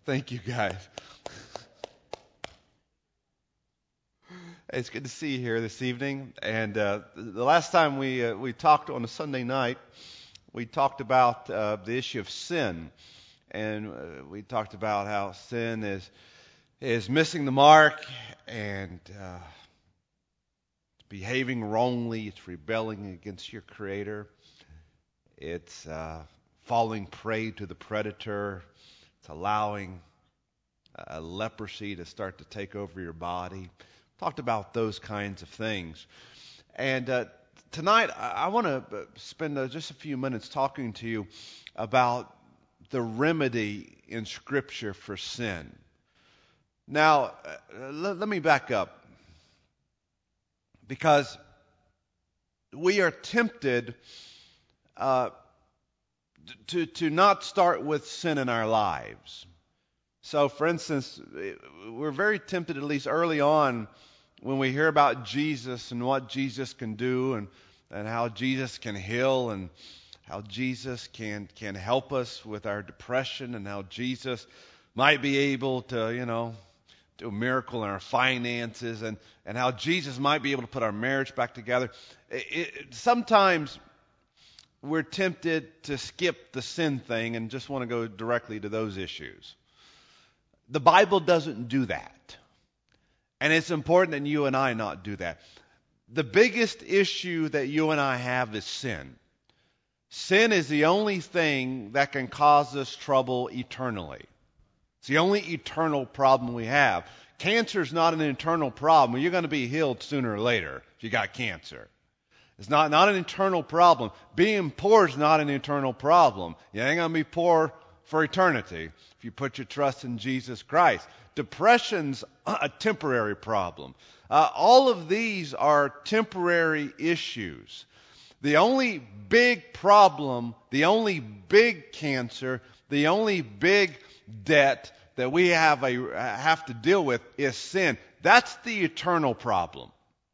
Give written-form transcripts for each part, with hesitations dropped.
Thank you, guys. It's good to see you here this evening. And the last time we talked on a Sunday night, we talked about the issue of sin, and we talked about how sin is missing the mark and behaving wrongly. It's rebelling against your Creator. It's falling prey to the predator. It's allowing leprosy to start to take over your body. Talked about those kinds of things. And tonight I want to spend just a few minutes talking to you about the remedy in Scripture for sin. Now, let me back up, because we are tempted to not start with sin in our lives. So, for instance, we're very tempted, at least early on, when we hear about Jesus and what Jesus can do and how Jesus can heal and how Jesus can help us with our depression and how Jesus might be able to, do a miracle in our finances and how Jesus might be able to put our marriage back together. Sometimes we're tempted to skip the sin thing and just want to go directly to those issues. The Bible doesn't do that. And it's important that you and I not do that. The biggest issue that you and I have is sin. Sin is the only thing that can cause us trouble eternally. It's the only eternal problem we have. Cancer is not an eternal problem. You're going to be healed sooner or later if you got cancer. It's not an eternal problem. Being poor is not an eternal problem. You ain't going to be poor for eternity if you put your trust in Jesus Christ. Depression's a temporary problem. All of these are temporary issues. The only big problem, the only big cancer, the only big debt that we have to deal with is sin. That's the eternal problem.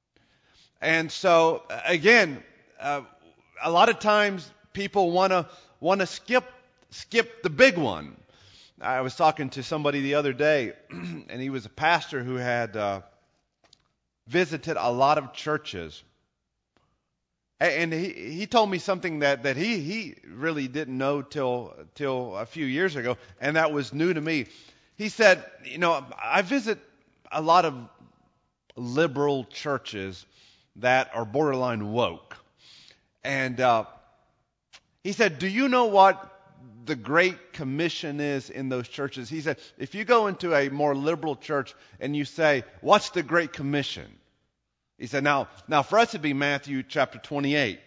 And so, again, a lot of times people want to skip the big one. I was talking to somebody the other day, and he was a pastor who had visited a lot of churches. And he told me something that he really didn't know till a few years ago, and that was new to me. He said, I visit a lot of liberal churches that are borderline woke. And he said, do you know what the Great Commission is in those churches? He said, if you go into a more liberal church and you say, what's the Great Commission? He said, now for us it'd be Matthew chapter 28.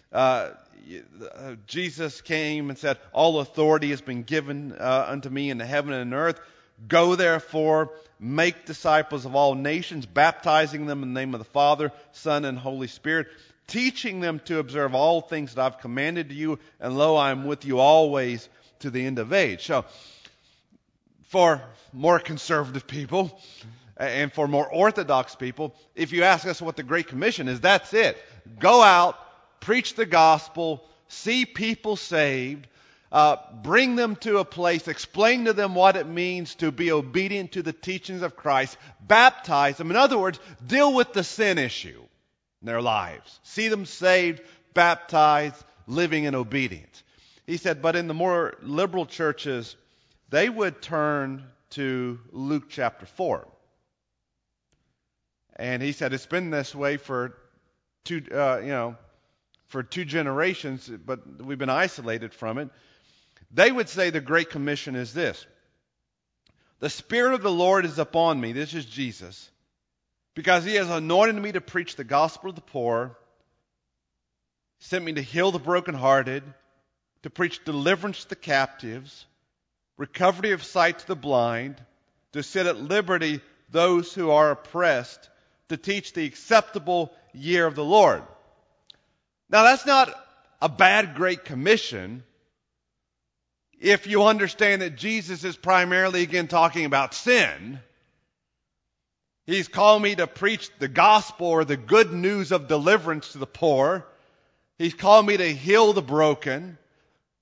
Jesus came and said, all authority has been given unto me in the heaven and earth. Go therefore, make disciples of all nations, baptizing them in the name of the Father, Son, and Holy Spirit, teaching them to observe all things that I've commanded to you, and lo, I am with you always to the end of age. So, for more conservative people and for more orthodox people, if you ask us what the Great Commission is, that's it. Go out, preach the gospel, see people saved, bring them to a place, explain to them what it means to be obedient to the teachings of Christ, baptize them. In other words, deal with the sin issue in their lives. See them saved, baptized, living in obedience. He said, but in the more liberal churches, they would turn to Luke chapter 4. And he said it's been this way for two generations, but we've been isolated from it. They would say the Great Commission is this: the Spirit of the Lord is upon me. This is Jesus. Because He has anointed me to preach the gospel to the poor, sent me to heal the brokenhearted, to preach deliverance to the captives, recovery of sight to the blind, to set at liberty those who are oppressed, to teach the acceptable year of the Lord. Now, that's not a bad Great Commission if you understand that Jesus is primarily, again, talking about sin. He's called me to preach the gospel or the good news of deliverance to the poor. He's called me to heal the broken.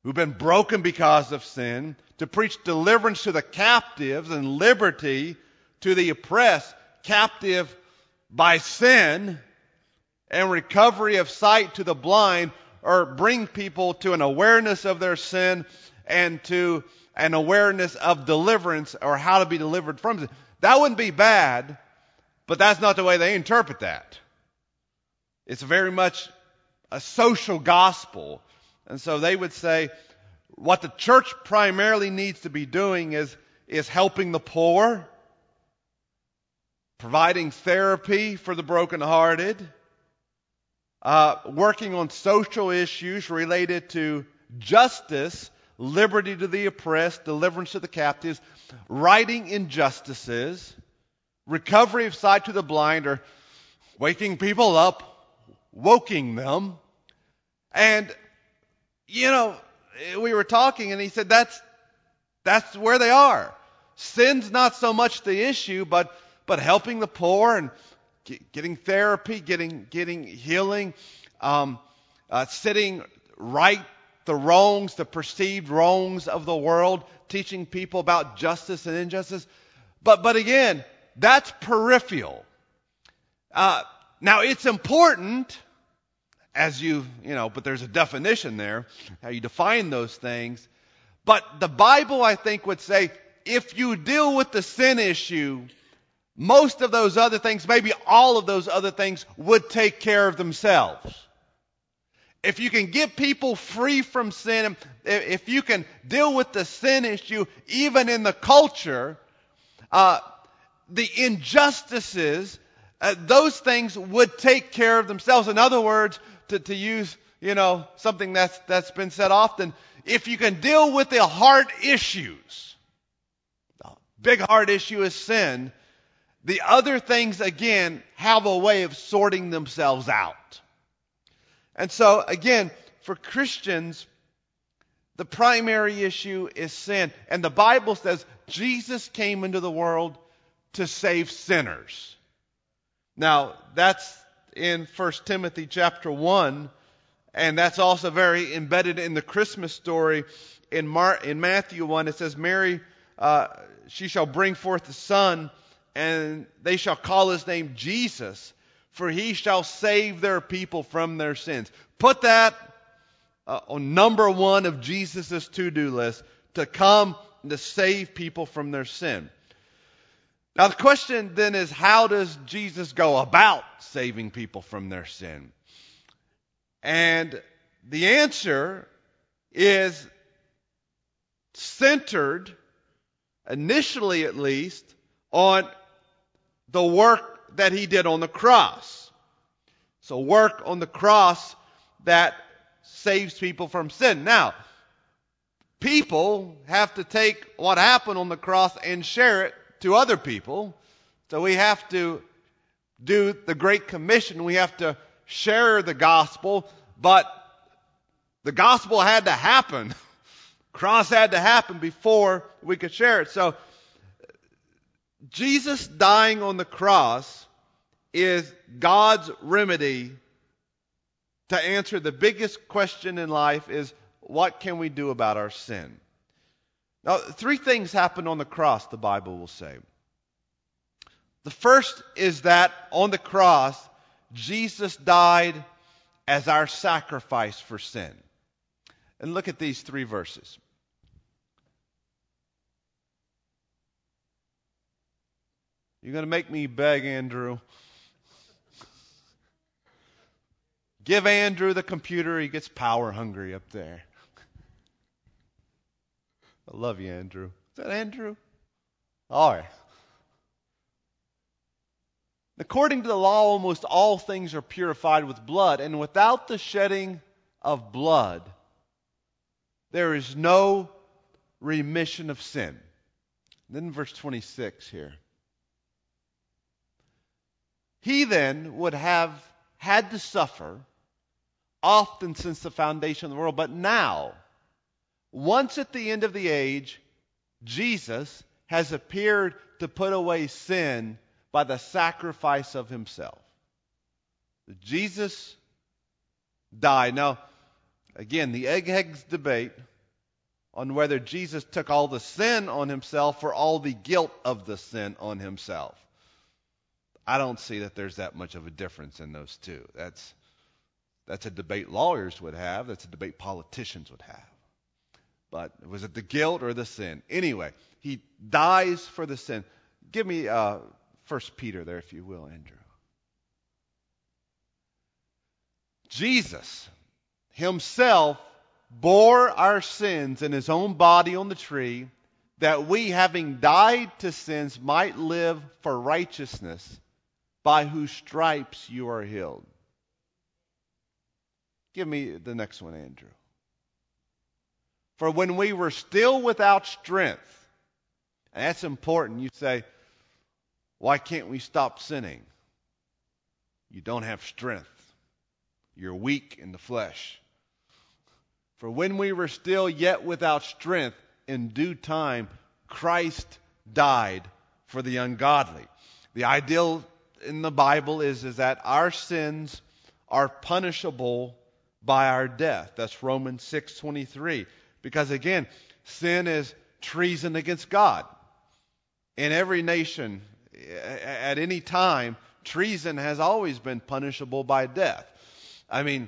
who've been broken because of sin, to preach deliverance to the captives and liberty to the oppressed, captive by sin, and recovery of sight to the blind, or bring people to an awareness of their sin and to an awareness of deliverance or how to be delivered from sin. That wouldn't be bad, but that's not the way they interpret that. It's very much a social gospel. And so they would say what the church primarily needs to be doing is helping the poor, providing therapy for the brokenhearted, working on social issues related to justice, liberty to the oppressed, deliverance to the captives, righting injustices, recovery of sight to the blind, or waking people up, woking them. And, we were talking and he said that's where they are. Sin's not so much the issue, but helping the poor and getting therapy, getting healing, setting right the perceived wrongs of the world, teaching people about justice and injustice. But again, that's peripheral. Now it's important, but there's a definition there, how you define those things. But the Bible, I think, would say, if you deal with the sin issue, most of those other things, maybe all of those other things, would take care of themselves. If you can get people free from sin, if you can deal with the sin issue, even in the culture, the injustices, those things would take care of themselves. In other words, to use, something that's been said often, if you can deal with the heart issues, the big heart issue is sin, the other things, again, have a way of sorting themselves out. And so, again, for Christians, the primary issue is sin. And the Bible says Jesus came into the world to save sinners. Now, that's in 1 Timothy chapter 1, and that's also very embedded in the Christmas story. In Matthew 1, it says, Mary, she shall bring forth a son, and they shall call his name Jesus, for he shall save their people from their sins. Put that on number one of Jesus' to-do list, to come and to save people from their sin. Now the question then is, how does Jesus go about saving people from their sin? And the answer is centered, initially at least, on the work that he did on the cross. So work on the cross that saves people from sin. Now, people have to take what happened on the cross and share it to other people. So we have to do the Great Commission. We have to share the gospel, but the gospel had to happen. Cross had to happen before we could share it. So Jesus dying on the cross is God's remedy to answer the biggest question in life, is what can we do about our sin? Now, three things happen on the cross, the Bible will say. The first is that on the cross, Jesus died as our sacrifice for sin. And look at these three verses. You're going to make me beg, Andrew. Give Andrew the computer. He gets power hungry up there. I love you, Andrew. Is that Andrew? All right. According to the law, almost all things are purified with blood, and without the shedding of blood, there is no remission of sin. Then verse 26 here. He then would have had to suffer often since the foundation of the world, but now, once at the end of the age, Jesus has appeared to put away sin by the sacrifice of himself. Jesus died. Now, again, the eggheads debate on whether Jesus took all the sin on himself or all the guilt of the sin on himself. I don't see that there's that much of a difference in those two. That's a debate lawyers would have. That's a debate politicians would have. But was it the guilt or the sin? Anyway, he dies for the sin. Give me 1 Peter there, if you will, Andrew. Jesus himself bore our sins in his own body on the tree, that we, having died to sins, might live for righteousness, by whose stripes you are healed. Give me the next one, Andrew. For when we were still without strength, and that's important, you say, why can't we stop sinning? You don't have strength. You're weak in the flesh. For when we were still yet without strength, in due time, Christ died for the ungodly. The ideal in the Bible is that our sins are punishable by our death. That's Romans 6:23. Because again, sin is treason against God. In every nation, at any time, treason has always been punishable by death. I mean,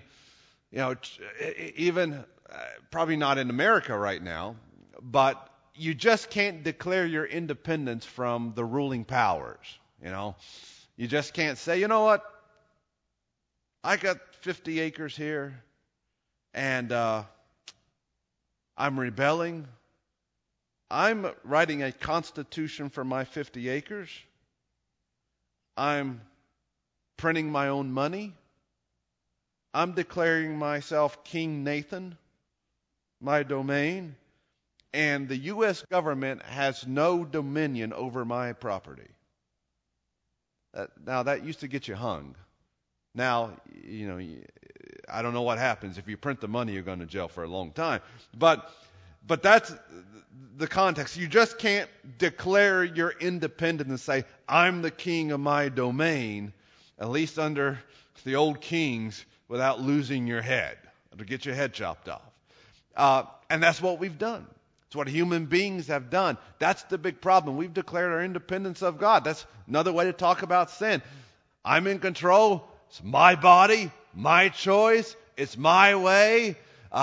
even probably not in America right now, but you just can't declare your independence from the ruling powers. You just can't say, you know what, I got 50 acres here, and I'm rebelling. I'm writing a constitution for my 50 acres. I'm printing my own money. I'm declaring myself King Nathan, my domain, and the U.S. government has no dominion over my property. Now, that used to get you hung. Now, I don't know what happens. If you print the money, you're going to jail for a long time. But that's the context. You just can't declare your independence and say, I'm the king of my domain, at least under the old kings, without losing your head, to get your head chopped off. And that's what we've done. It's what human beings have done. That's the big problem. We've declared our independence of God. That's another way to talk about sin. I'm in control. It's my body, my choice. It's my way.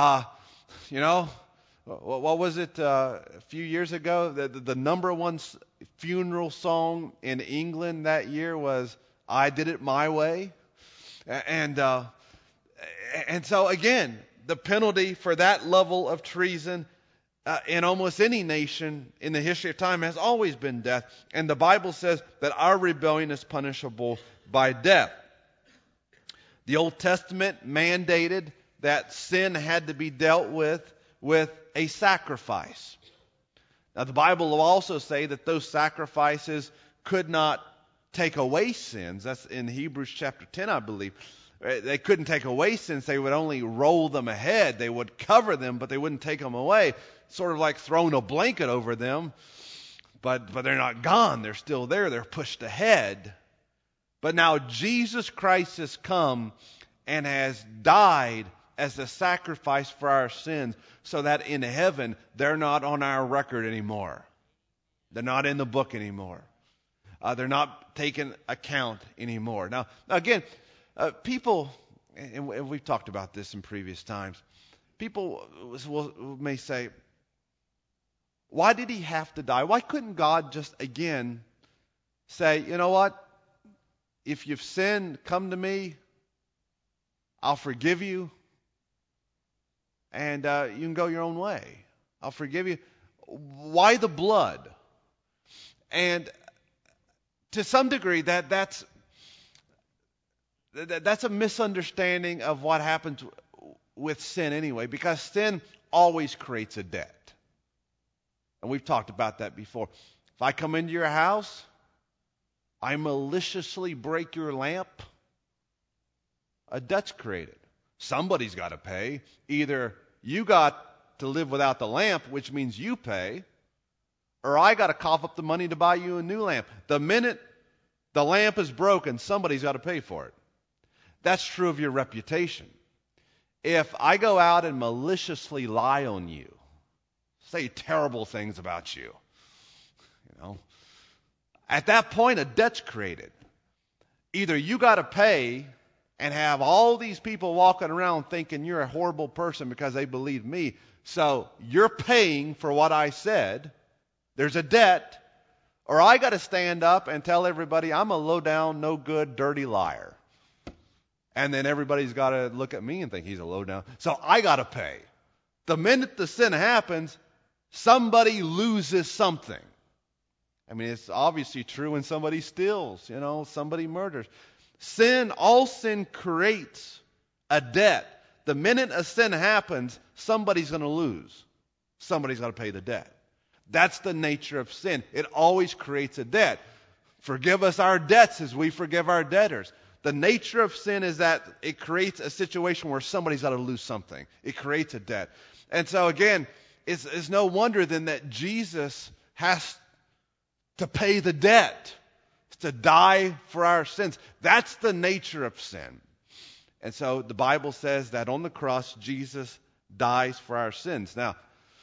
What was it a few years ago? The number one funeral song in England that year was I Did It My Way. And so again, the penalty for that level of treason in almost any nation in the history of time has always been death. And the Bible says that our rebellion is punishable by death. The Old Testament mandated that sin had to be dealt with a sacrifice. Now the Bible will also say that those sacrifices could not take away sins. That's in Hebrews chapter 10, I believe. They couldn't take away sins. They would only roll them ahead. They would cover them, but they wouldn't take them away. Sort of like throwing a blanket over them. But they're not gone. They're still there. They're pushed ahead. But now Jesus Christ has come and has died as a sacrifice for our sins, so that in heaven they're not on our record anymore. They're not in the book anymore. They're not taken account anymore. Now, again, people, and we've talked about this in previous times, people may say, why did he have to die? Why couldn't God just, again, say, you know what? If you've sinned, come to me. I'll forgive you. And you can go your own way. I'll forgive you. Why the blood? And to some degree, that's a misunderstanding of what happens with sin anyway, because sin always creates a debt. And we've talked about that before. If I come into your house, I maliciously break your lamp, a debt's created. Somebody's got to pay. Either you got to live without the lamp, which means you pay, or I got to cough up the money to buy you a new lamp. The minute the lamp is broken, somebody's got to pay for it. That's true of your reputation. If I go out and maliciously lie on you, say terrible things about you. You know, at that point, a debt's created. Either you got to pay and have all these people walking around thinking you're a horrible person because they believe me. So you're paying for what I said. There's a debt. Or I got to stand up and tell everybody I'm a low down, no good, dirty liar. And then everybody's got to look at me and think he's a low down. So I got to pay. The minute the sin happens, somebody loses something. I mean, it's obviously true when somebody steals, somebody murders. All sin creates a debt. The minute a sin happens, somebody's going to lose. Somebody's got to pay the debt. That's the nature of sin. It always creates a debt. Forgive us our debts as we forgive our debtors. The nature of sin is that it creates a situation where somebody's got to lose something. It creates a debt. And so again, it's no wonder then that Jesus has to pay the debt, to die for our sins. That's the nature of sin. And so the Bible says that on the cross, Jesus dies for our sins. Now,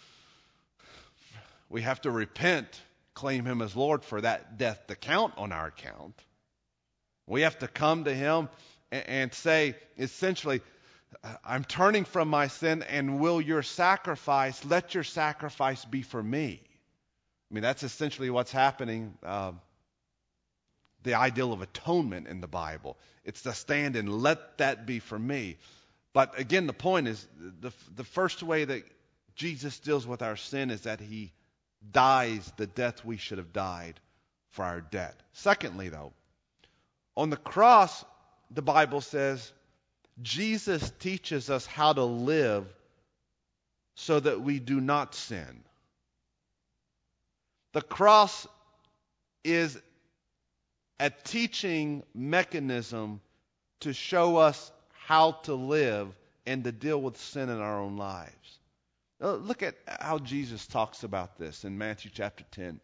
we have to repent, claim Him as Lord for that death to count on our account. We have to come to Him and say, essentially, I'm turning from my sin, and let your sacrifice be for me. I mean, that's essentially what's happening, the ideal of atonement in the Bible. It's to stand and let that be for me. But again, the point is, the first way that Jesus deals with our sin is that He dies the death we should have died for our debt. Secondly, though, on the cross, the Bible says, Jesus teaches us how to live so that we do not sin. The cross is a teaching mechanism to show us how to live and to deal with sin in our own lives. Now, look at how Jesus talks about this in Matthew chapter 10.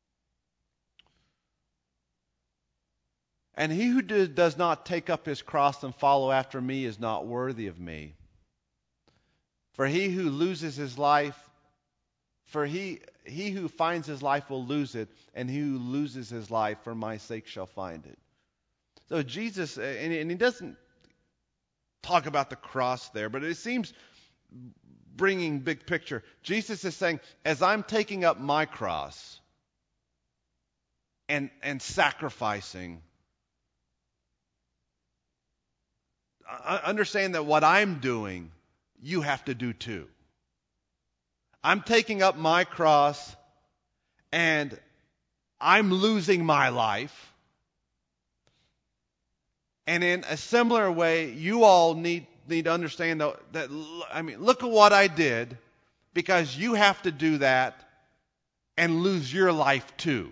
And he who does not take up his cross and follow after me is not worthy of me. For he who loses his life, he who finds his life will lose it, and he who loses his life for my sake shall find it. So Jesus, and he doesn't talk about the cross there, but it seems bringing big picture. Jesus is saying, as I'm taking up my cross and sacrificing, I understand that what I'm doing, you have to do too. I'm taking up my cross and I'm losing my life. And in a similar way, you all need to understand that, look at what I did, because you have to do that and lose your life too.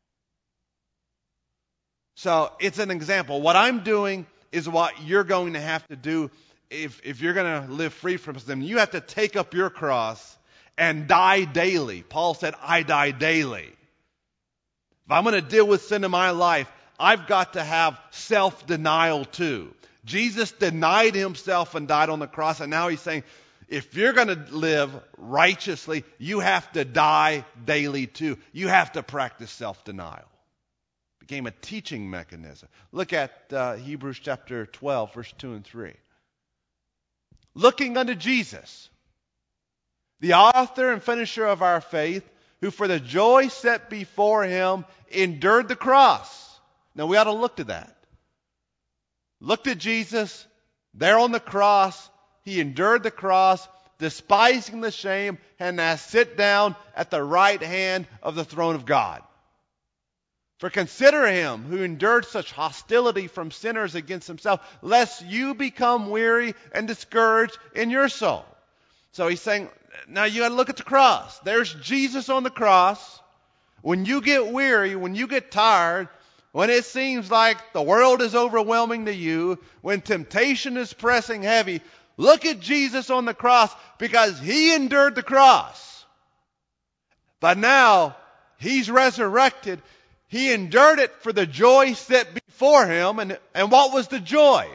So it's an example. What I'm doing is what you're going to have to do if you're going to live free from sin. You have to take up your cross and die daily. Paul said, I die daily. If I'm going to deal with sin in my life, I've got to have self-denial too. Jesus denied himself and died on the cross, and now he's saying, if you're going to live righteously, you have to die daily too. You have to practice self-denial. It became a teaching mechanism. Look at Hebrews chapter 12, verse 2 and 3. Looking unto Jesus, the author and finisher of our faith, who for the joy set before him endured the cross. Now we ought to look to that. Looked at Jesus, there on the cross. He endured the cross, despising the shame, and has sit down at the right hand of the throne of God. For consider him who endured such hostility from sinners against himself, lest you become weary and discouraged in your soul. So he's saying, now you got to look at the cross. There's Jesus on the cross. When you get weary, when you get tired, when it seems like the world is overwhelming to you, when temptation is pressing heavy, look at Jesus on the cross, because he endured the cross. But now he's resurrected. He endured it for the joy set before him. And what was the joy?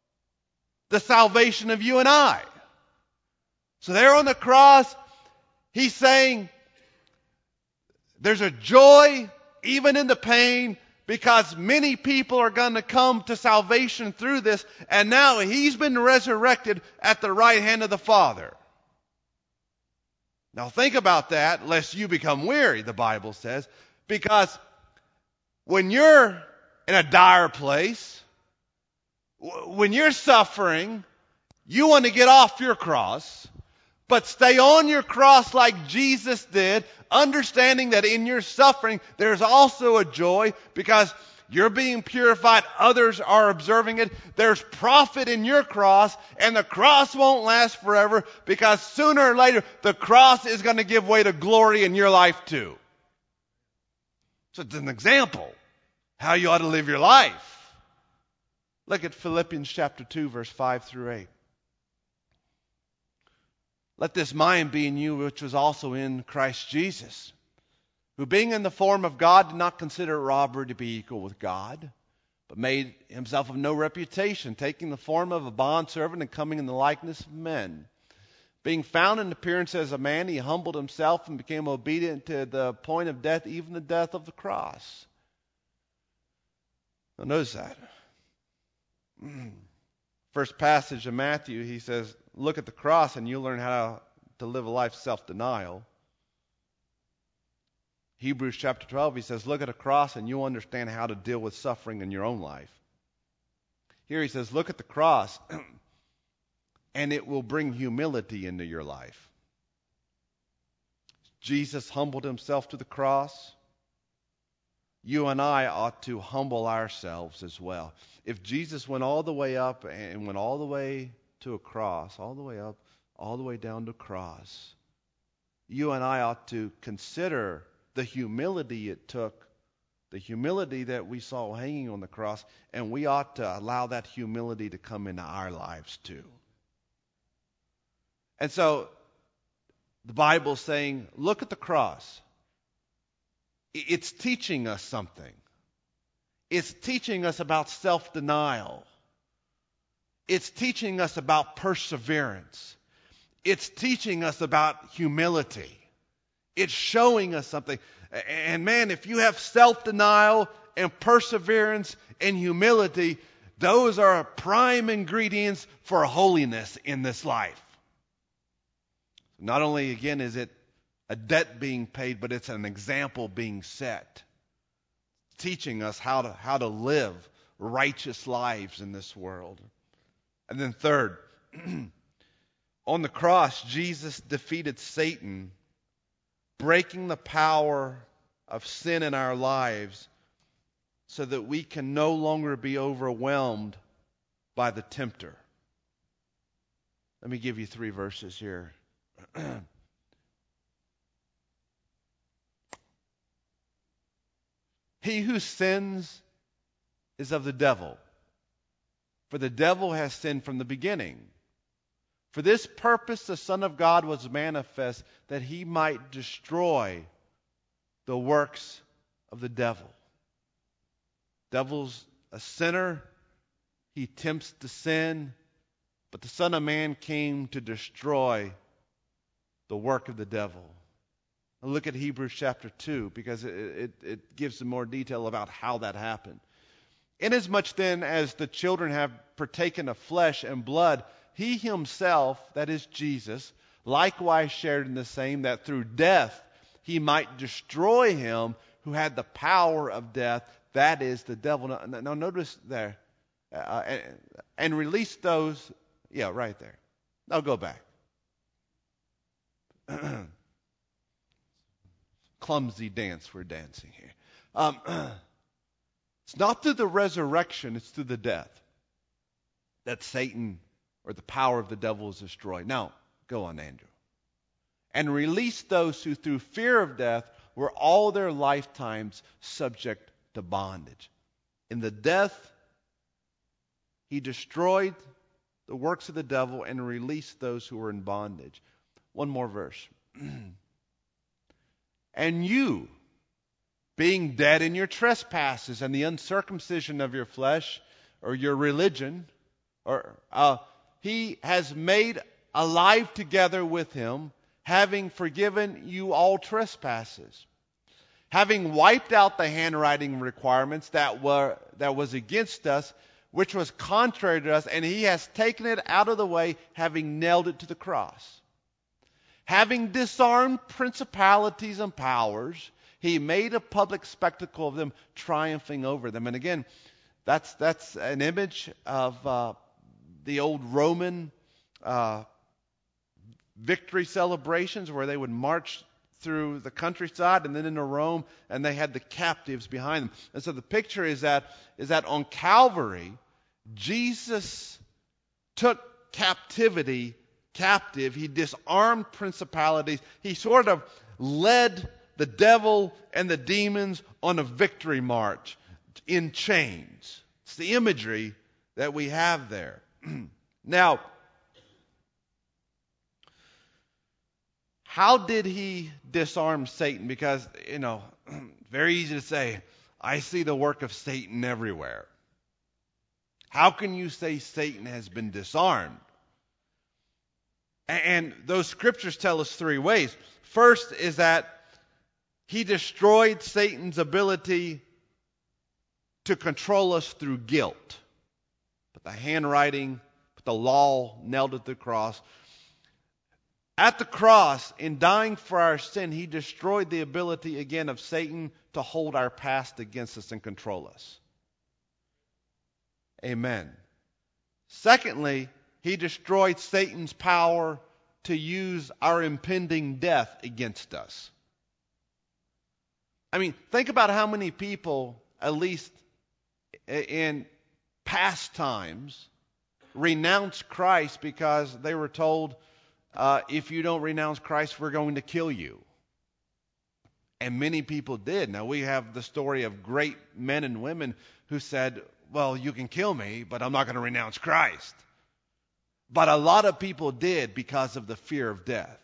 The salvation of you and I. So there on the cross, He's saying there's a joy even in the pain, because many people are going to come to salvation through this, and now He's been resurrected at the right hand of the Father. Now think about that, lest you become weary, the Bible says, because when you're in a dire place, when you're suffering, you want to get off your cross, but stay on your cross like Jesus did, understanding that in your suffering there's also a joy because you're being purified, others are observing it. There's profit in your cross, and the cross won't last forever because sooner or later the cross is going to give way to glory in your life too. So it's an example how you ought to live your life. Look at Philippians chapter 2, verse 5 through 8. Let this mind be in you, which was also in Christ Jesus, who being in the form of God did not consider robbery to be equal with God, but made himself of no reputation, taking the form of a bondservant and coming in the likeness of men. Being found in appearance as a man, he humbled himself and became obedient to the point of death, even the death of the cross. Now notice that. First passage of Matthew, he says, look at the cross and you'll learn how to live a life of self-denial. Hebrews chapter 12, he says, look at a cross and you'll understand how to deal with suffering in your own life. Here he says, look at the cross and it will bring humility into your life. Jesus humbled himself to the cross. You and I ought to humble ourselves as well. If Jesus went all the way up and went all the way to a cross, all the way up, all the way down to a cross, you and I ought to consider the humility it took, the humility that we saw hanging on the cross, and we ought to allow that humility to come into our lives too. And so the Bible's saying, look at the cross. It's teaching us something. It's teaching us about self-denial. It's teaching us about perseverance. It's teaching us about humility. It's showing us something. And man, if you have self-denial and perseverance and humility, those are prime ingredients for holiness in this life. Not only, again, is it a debt being paid, but it's an example being set, teaching us how to live righteous lives in this world. And then third, on the cross, Jesus defeated Satan, breaking the power of sin in our lives so that we can no longer be overwhelmed by the tempter. Let me give you 3 verses here. He who sins is of the devil, for the devil has sinned from the beginning. For this purpose the Son of God was manifest, that he might destroy the works of the devil. Devil's a sinner. He tempts to sin, but the Son of Man came to destroy the work of the devil. Look at Hebrews chapter 2, because it gives some more detail about how that happened. Inasmuch then as the children have partaken of flesh and blood, he himself, that is Jesus, likewise shared in the same, that through death he might destroy him who had the power of death, that is the devil. Now notice there, and release those, yeah, right there. Now go back. Clumsy dance we're dancing here. It's not through the resurrection, it's through the death that Satan or the power of the devil is destroyed. Now, go on, Andrew. And release those who through fear of death were all their lifetimes subject to bondage. In the death, he destroyed the works of the devil and released those who were in bondage. One more verse. And you, being dead in your trespasses and the uncircumcision of your flesh, or your religion, or he has made alive together with him, having forgiven you all trespasses, having wiped out the handwriting requirements that was against us, which was contrary to us, and he has taken it out of the way, having nailed it to the cross. Having disarmed principalities and powers, he made a public spectacle of them, triumphing over them. And again, that's an image of the old Roman victory celebrations where they would march through the countryside and then into Rome, and they had the captives behind them. And so the picture is that on Calvary, Jesus took captivity captive. He disarmed principalities. He sort of led the devil and the demons on a victory march in chains. It's the imagery that we have there. Now, how did he disarm Satan? Because, very easy to say, I see the work of Satan everywhere. How can you say Satan has been disarmed? And those scriptures tell us three ways. First is that he destroyed Satan's ability to control us through guilt. But the handwriting, but the law nailed it to the cross. At the cross, in dying for our sin, he destroyed the ability again of Satan to hold our past against us and control us. Amen. Secondly, he destroyed Satan's power to use our impending death against us. I mean, think about how many people, at least in past times, renounced Christ because they were told, if you don't renounce Christ, we're going to kill you. And many people did. Now, we have the story of great men and women who said, well, you can kill me, but I'm not going to renounce Christ. But a lot of people did because of the fear of death.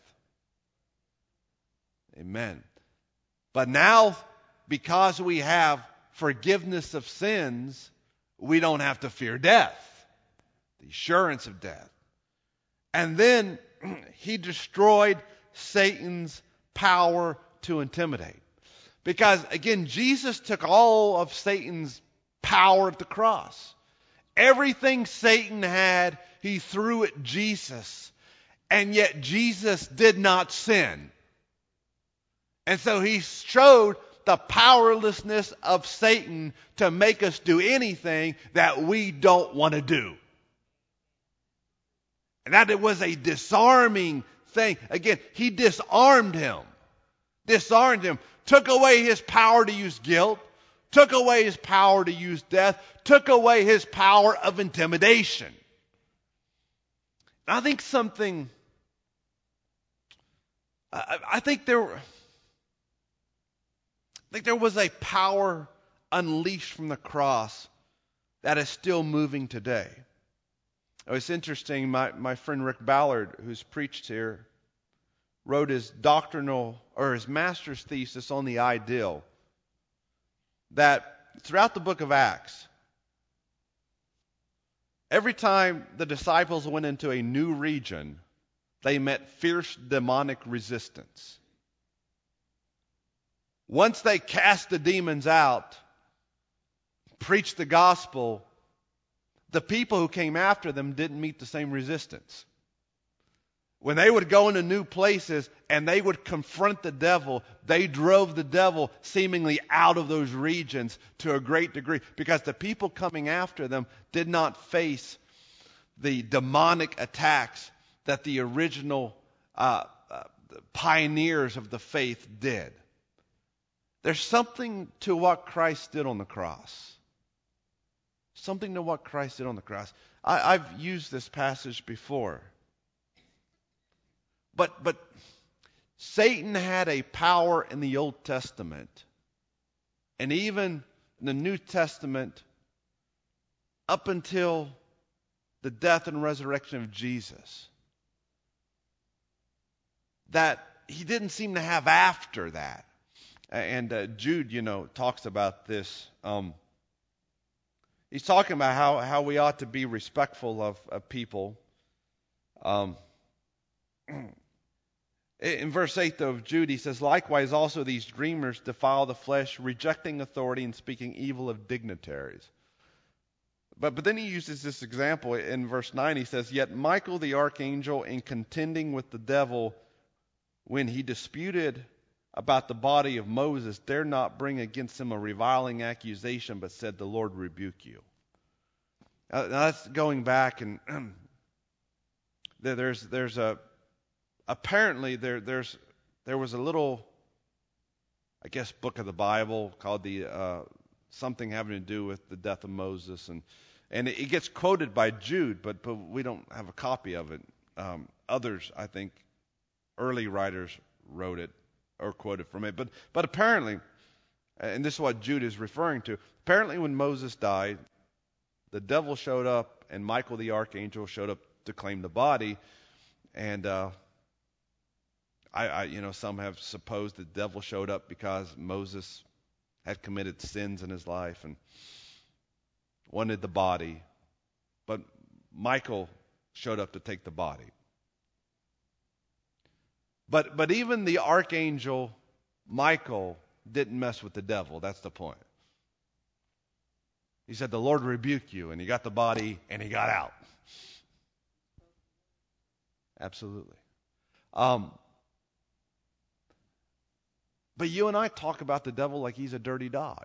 Amen. But now, because we have forgiveness of sins, we don't have to fear death, the assurance of death. And then he destroyed Satan's power to intimidate. Because, again, Jesus took all of Satan's power at the cross. Everything Satan had, he threw at Jesus. And yet Jesus did not sin. And so he showed the powerlessness of Satan to make us do anything that we don't want to do. And that it was a disarming thing. Again, he disarmed him. Took away his power to use guilt. Took away his power to use death. Took away his power of intimidation. I think there was a power unleashed from the cross that is still moving today. It's interesting, my friend Rick Ballard, who's preached here, wrote his master's thesis on the ideal that throughout the book of Acts, every time the disciples went into a new region, they met fierce demonic resistance. Once they cast the demons out, preached the gospel, the people who came after them didn't meet the same resistance. When they would go into new places and they would confront the devil, they drove the devil seemingly out of those regions to a great degree because the people coming after them did not face the demonic attacks that the original pioneers of the faith did. There's something to what Christ did on the cross. Something to what Christ did on the cross. I've used this passage before. But Satan had a power in the Old Testament, and even in the New Testament, up until the death and resurrection of Jesus, that he didn't seem to have after that. And Jude, talks about this. He's talking about how we ought to be respectful of people. In verse 8 of Jude, he says, likewise also these dreamers defile the flesh, rejecting authority and speaking evil of dignitaries. But then he uses this example in verse 9. He says, yet Michael the archangel, in contending with the devil, when he disputed about the body of Moses, dared not bring against him a reviling accusation, but said, the Lord rebuke you. Now that's going back, and apparently there was a little, I guess, book of the Bible called the something having to do with the death of Moses, and it gets quoted by Jude, but we don't have a copy of it. Others, I think, early writers wrote it or quoted from it, but apparently, and this is what Jude is referring to. Apparently, when Moses died, the devil showed up, and Michael the archangel showed up to claim the body, and some have supposed the devil showed up because Moses had committed sins in his life and wanted the body, but Michael showed up to take the body. But even the archangel Michael didn't mess with the devil. That's the point. He said, the Lord rebuke you, and he got the body and he got out. Absolutely. But you and I talk about the devil like he's a dirty dog.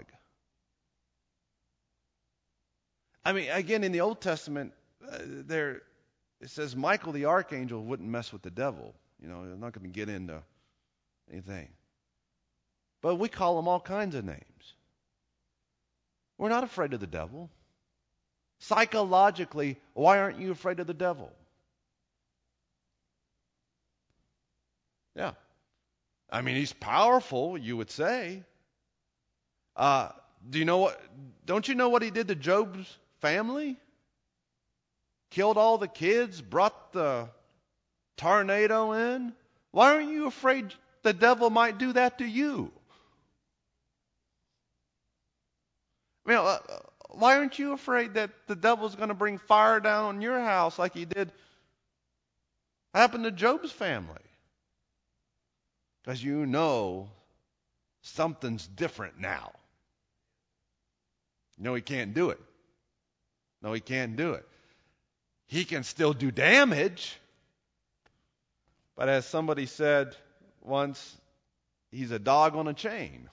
I mean, again, in the Old Testament, it says Michael the archangel wouldn't mess with the devil. You know, they're not going to get into anything. But we call him all kinds of names. We're not afraid of the devil. Psychologically, why aren't you afraid of the devil? Yeah. I mean, he's powerful, you would say. Don't you know what he did to Job's family? Killed all the kids, brought the tornado in. Why aren't you afraid the devil might do that to you? I mean, why aren't you afraid that the devil's going to bring fire down on your house like he did happened to Job's family? Because you know something's different now. No, he can't do it. No, he can't do it. He can still do damage. But as somebody said once, he's a dog on a chain.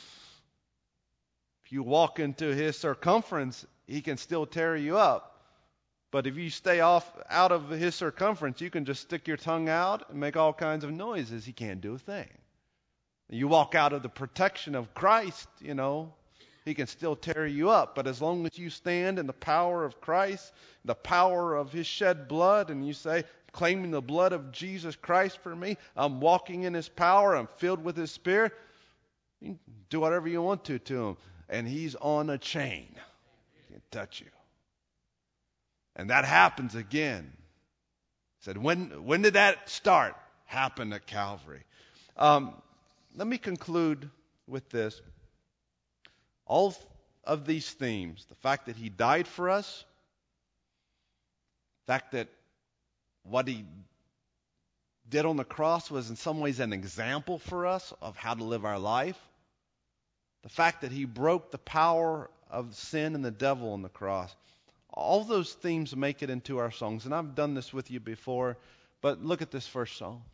If you walk into his circumference, he can still tear you up. But if you stay out of his circumference, you can just stick your tongue out and make all kinds of noises. He can't do a thing. You walk out of the protection of Christ, he can still tear you up. But as long as you stand in the power of Christ, the power of his shed blood, and you say, claiming the blood of Jesus Christ for me, I'm walking in his power, I'm filled with his Spirit, you can do whatever you want to him. And he's on a chain. He can't touch you. And that happens again. He said, when did that start? Happened at Calvary. Let me conclude with this. All of these themes, the fact that he died for us, the fact that what he did on the cross was in some ways an example for us of how to live our life, the fact that he broke the power of sin and the devil on the cross, all those themes make it into our songs. And I've done this with you before, but look at this first song.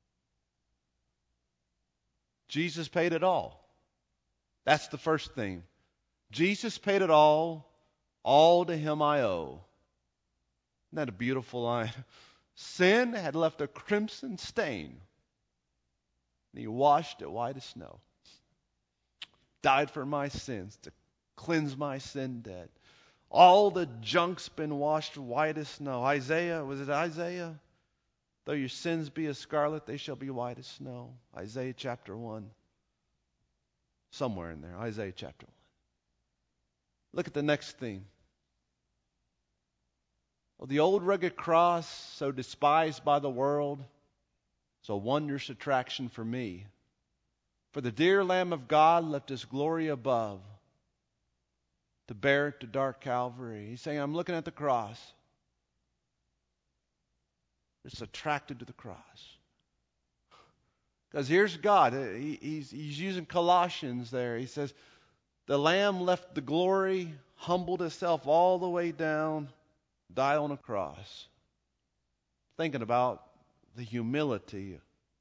Jesus paid it all. That's the first theme. Jesus paid it all to him I owe. Isn't that a beautiful line? Sin had left a crimson stain, and he washed it white as snow. Died for my sins to cleanse my sin debt. All the junk's been washed white as snow. Was it Isaiah? Though your sins be as scarlet, they shall be white as snow. Isaiah chapter 1. Somewhere in there, Isaiah chapter 1. Look at the next theme. Oh, the old rugged cross, so despised by the world, so wondrous attraction for me. For the dear Lamb of God left his glory above to bear it to dark Calvary. He's saying, I'm looking at the cross. It's attracted to the cross. Because here's God. He's using Colossians there. He says, the Lamb left the glory, humbled Himself all the way down, died on a cross. Thinking about the humility.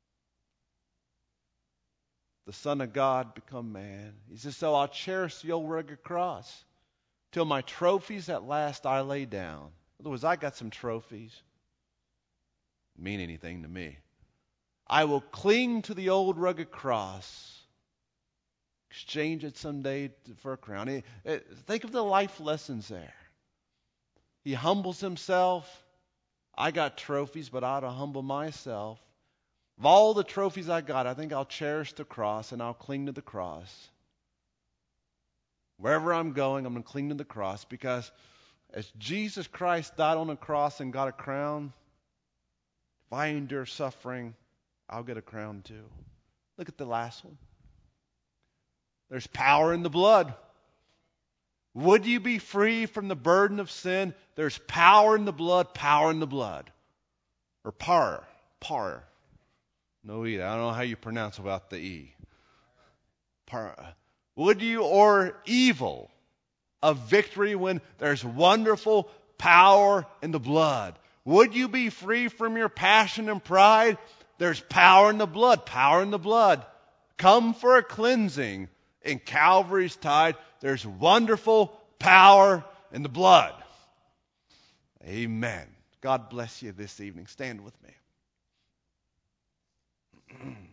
The Son of God become man. He says, so I'll cherish the old rugged cross till my trophies at last I lay down. In other words, I got some trophies. Mean anything to me. I will cling to the old rugged cross. Exchange it someday for a crown. Think of the life lessons there. He humbles himself. I got trophies, but I ought to humble myself. Of all the trophies I got, I think I'll cherish the cross and I'll cling to the cross. Wherever I'm going, I'm going to cling to the cross, because as Jesus Christ died on the cross and got a crown, if I endure suffering, I'll get a crown too. Look at the last one. There's power in the blood. Would you be free from the burden of sin? There's power in the blood, power in the blood. Or par. No E. I don't know how you pronounce about the E. Par. Would you, or evil, of victory when there's wonderful power in the blood? Would you be free from your passion and pride? There's power in the blood, power in the blood. Come for a cleansing in Calvary's tide. There's wonderful power in the blood. Amen. God bless you this evening. Stand with me.